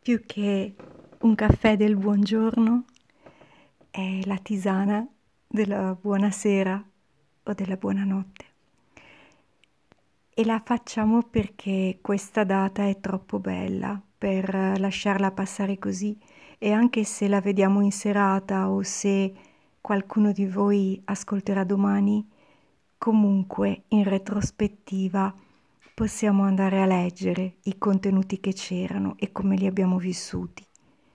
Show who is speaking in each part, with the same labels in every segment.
Speaker 1: più che un caffè del buongiorno, è la tisana della buonasera o della buonanotte. E la facciamo perché questa data è troppo bella per lasciarla passare così, e anche se la vediamo in serata o se qualcuno di voi ascolterà domani, comunque in retrospettiva possiamo andare a leggere i contenuti che c'erano e come li abbiamo vissuti.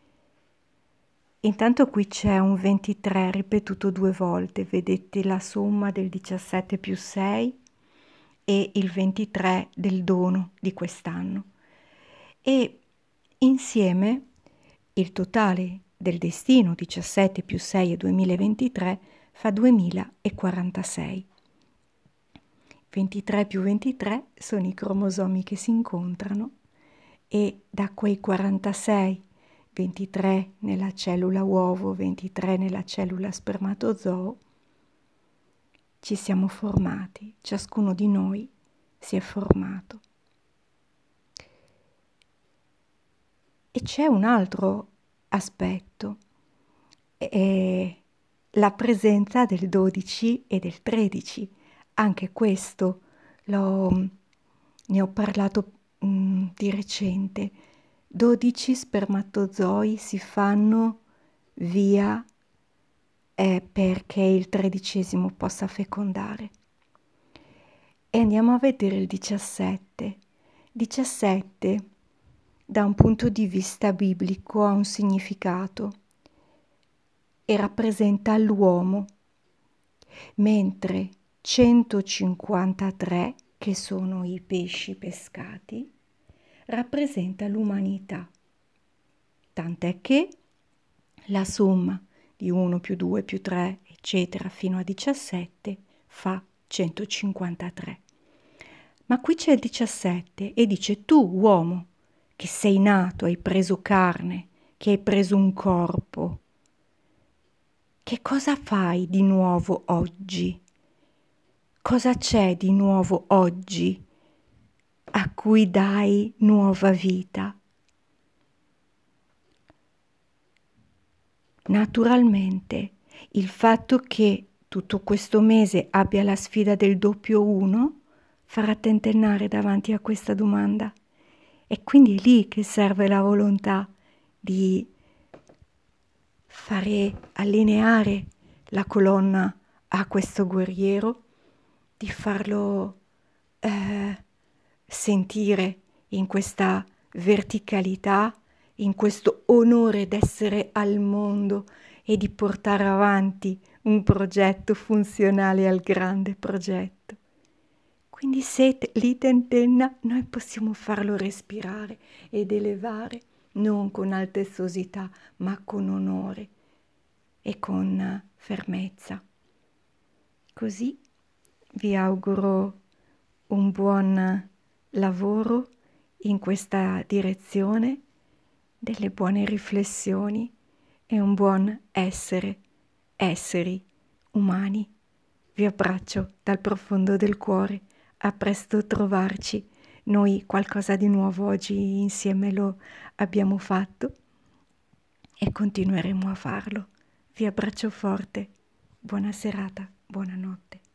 Speaker 1: Intanto qui c'è un 23 ripetuto 2 volte, vedete la somma del 17 più 6 e il 23 del dono di quest'anno. E insieme il totale del destino 17 più 6 è 2023 fa 2046. 23 più 23 sono i cromosomi che si incontrano e da quei 46, 23 nella cellula uovo, 23 nella cellula spermatozoo, ci siamo formati, ciascuno di noi si è formato. E c'è un altro aspetto, è la presenza del 12 e del 13. Anche questo ne ho parlato di recente. 12 spermatozoi si fanno via perché il 13° possa fecondare. E andiamo a vedere il 17. 17 da un punto di vista biblico ha un significato e rappresenta l'uomo, mentre 153, che sono i pesci pescati, rappresenta l'umanità. Tant'è che la somma di 1 più 2 più 3, eccetera, fino a 17 fa 153. Ma qui c'è il 17 e dice: tu, uomo, che sei nato, hai preso carne, che hai preso un corpo, che cosa fai di nuovo oggi? Cosa c'è di nuovo oggi a cui dai nuova vita? Naturalmente, il fatto che tutto questo mese abbia la sfida del doppio 1 farà tentennare davanti a questa domanda. E quindi è lì che serve la volontà di fare allineare la colonna a questo guerriero, di farlo sentire in questa verticalità, in questo onore d'essere al mondo e di portare avanti un progetto funzionale al grande progetto. Quindi se lì tentenna, noi possiamo farlo respirare ed elevare, non con altezosità, ma con onore e con fermezza. Così vi auguro un buon lavoro in questa direzione, delle buone riflessioni e un buon esseri umani. Vi abbraccio dal profondo del cuore. A presto trovarci. Noi qualcosa di nuovo oggi insieme lo abbiamo fatto e continueremo a farlo. Vi abbraccio forte. Buona serata, buonanotte.